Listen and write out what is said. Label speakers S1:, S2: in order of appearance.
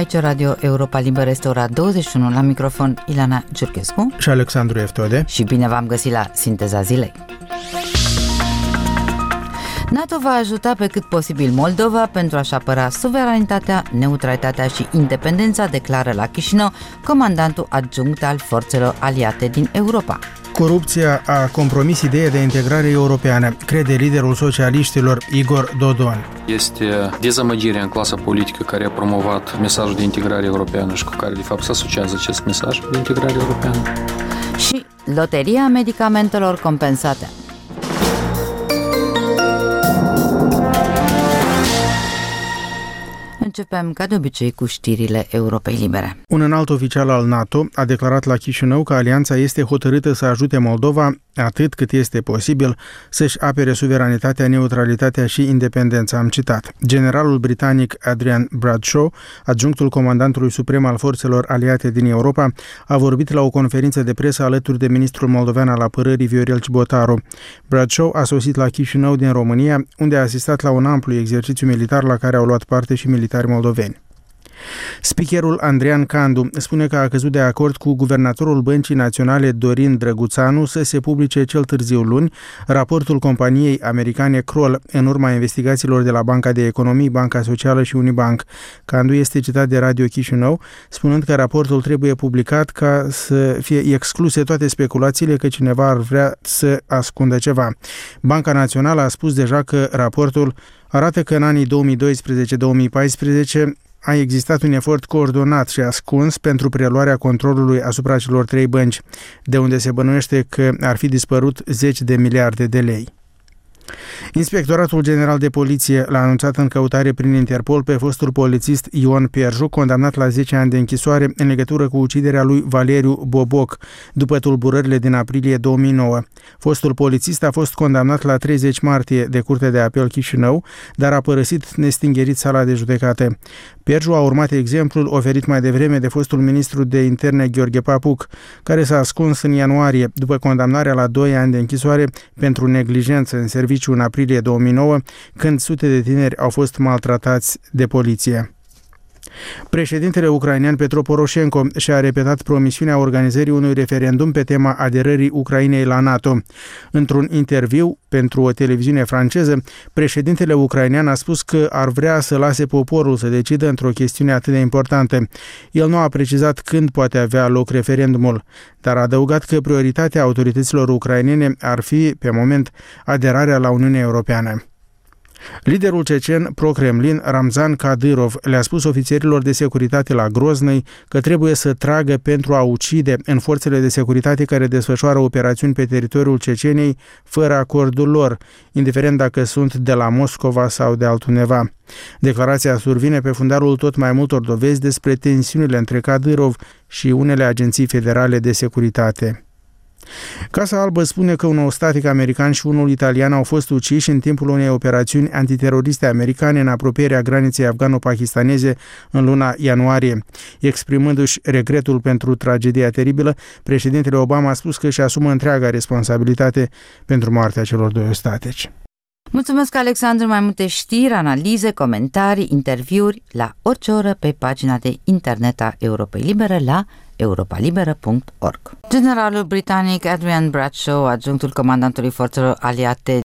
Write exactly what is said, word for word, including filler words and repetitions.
S1: Aici Radio Europa Liberă, este ora douăzeci și unu, la microfon Ilana Giurchescu
S2: și Alexandru Eftode.
S1: Și bine v-am găsit la Sinteza Zilei. NATO va ajuta pe cât posibil Moldova pentru a-și apăra suveranitatea, neutralitatea și independența, declară la Chișinău comandantul adjunct al forțelor aliate din Europa.
S2: Corupția a compromis ideea de integrare europeană, crede liderul socialiștilor Igor Dodon.
S3: Este dezamăgirea în clasa politică care a promovat mesajul de integrare europeană și cu care de fapt se asociază acest mesaj de integrare europeană.
S1: Și loteria medicamentelor compensate. Începem, ca de obicei, cu știrile Europei Libere.
S2: Un înalt oficial al NATO a declarat la Chișinău că alianța este hotărâtă să ajute Moldova, atât cât este posibil, să-și apere suveranitatea, neutralitatea și independența. Am citat. Generalul britanic Adrian Bradshaw, adjunctul comandantului suprem al forțelor aliate din Europa, a vorbit la o conferință de presă alături de ministrul moldovean al apărării Viorel Cibotaru. Bradshaw a sosit la Chișinău din România, unde a asistat la un amplu exercițiu militar la care au luat parte și militari moldoveni. Speakerul Andrian Candu spune că a căzut de acord cu guvernatorul Băncii Naționale Dorin Drăguțanu să se publice cel târziu luni raportul companiei americane Kroll în urma investigațiilor de la Banca de Economii, Banca Socială și Unibank. Candu este citat de Radio Chișinău spunând că raportul trebuie publicat ca să fie excluse toate speculațiile că cineva ar vrea să ascundă ceva. Banca Națională a spus deja că raportul arată că în anii două mii doisprezece două mii paisprezece a existat un efort coordonat și ascuns pentru preluarea controlului asupra celor trei bănci, de unde se bănuiește că ar fi dispărut zeci de miliarde de lei. Inspectoratul General de Poliție l-a anunțat în căutare prin Interpol pe fostul polițist Ion Pierju, condamnat la zece ani de închisoare în legătură cu uciderea lui Valeriu Boboc, după tulburările din aprilie două mii nouă. Fostul polițist a fost condamnat la treizeci martie de Curtea de Apel Chișinău, dar a părăsit nestingerit sala de judecată. Pierju a urmat exemplul oferit mai devreme de fostul ministru de interne Gheorghe Papuc, care s-a ascuns în ianuarie după condamnarea la doi ani de închisoare pentru neglijență în serviciu în aprilie două mii nouă, când sute de tineri au fost maltratați de poliție. Președintele ucrainean Petro Poroșenko și-a repetat promisiunea organizării unui referendum pe tema aderării Ucrainei la NATO. Într-un interviu pentru o televiziune franceză, președintele ucrainean a spus că ar vrea să lase poporul să decidă într-o chestiune atât de importantă. El nu a precizat când poate avea loc referendumul, dar a adăugat că prioritatea autorităților ucrainene ar fi, pe moment, aderarea la Uniunea Europeană. Liderul cecen pro-Kremlin, Ramzan Kadyrov, le-a spus ofițerilor de securitate la Groznăi că trebuie să tragă pentru a ucide în forțele de securitate care desfășoară operațiuni pe teritoriul Ceceniei fără acordul lor, indiferent dacă sunt de la Moscova sau de altundeva. Declarația survine pe fundalul tot mai multor dovezi despre tensiunile între Kadyrov și unele agenții federale de securitate. Casa Albă spune că un ostatik american și unul italian au fost uciși în timpul unei operațiuni antiteroriste americane în apropierea graniței afgano-pakistaneze în luna ianuarie. Exprimându-și regretul pentru tragedia teribilă, președintele Obama a spus că își asumă întreaga responsabilitate pentru moartea celor doi ostatici.
S1: Mulțumesc, Alexandru. Mai multe știri, analize, comentarii, interviuri la orice oră pe pagina de internet a Europei Libere la europa liberă punct org. Generalul britanic Adrian Bradshaw, adjunctul comandantului forțelor aliate